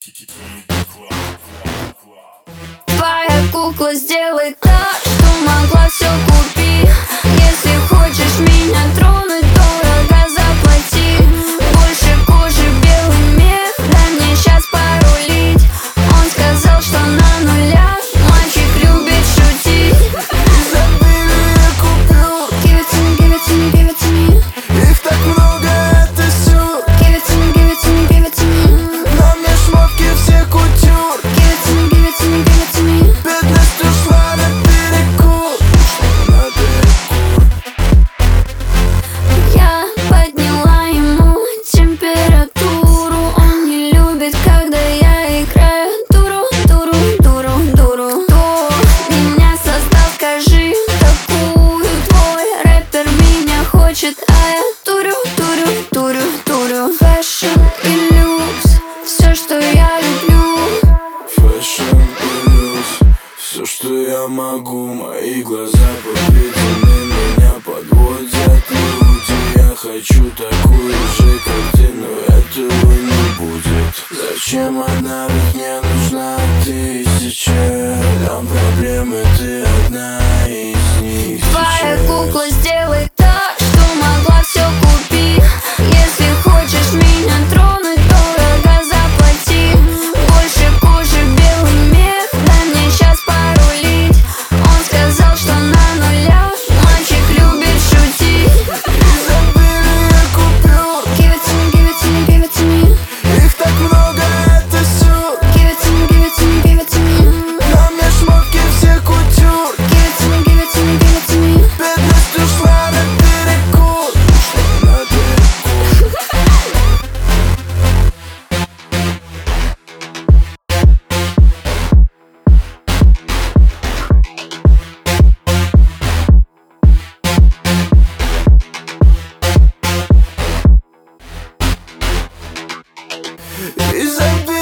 Твоя кукла сделает так, что могла все купить. Если хочешь меня тронуть, дорого заплати. Больше кожи, белый мех, дай мне сейчас порулить. Он сказал, что на нулях мальчик любит шутить. Изобилие я куплю. Give it to me, give it to me, give it to me. Их так много, это все. Give it to me, give it to me, give it to me. На мне шмотки все кутюр. Give it to me, give it to me, give it to me. Бедность ушла на перекур. На перекур. Я подняла ему температуру. Он не любит, когда я играю дуру, дуру, дуру, дуру. Кто меня создал, скажи такую? Твой рэпер меня хочет, а я турю, турю, турю, турю. Фэшн и люкс, все, что я люблю. Фэшн и люкс, все, что я могу. Мои глаза подведены, меня подводят люди. Я хочу такую же картину, этого не будет. Зачем она ведь мне нужна тысяча? Там проблемы, ты одна из них. Твоя сейчас. кукла сделает так, что могла все купить. Если хочешь меня тронуть, дорого заплати. Больше кожи, белый мех, дай мне сейчас порулить. Он сказал, что на нулях мальчик любит шутить. Изобилие я куплю. Give it to me, give it to me, give it to me. Их так много, это все. Give it to me, give it to me, give it to me. На мне шмотки все кутюр. Give it to me, give it to me, give it to me. Бедность ушла на перекур. На перекур. Изобилие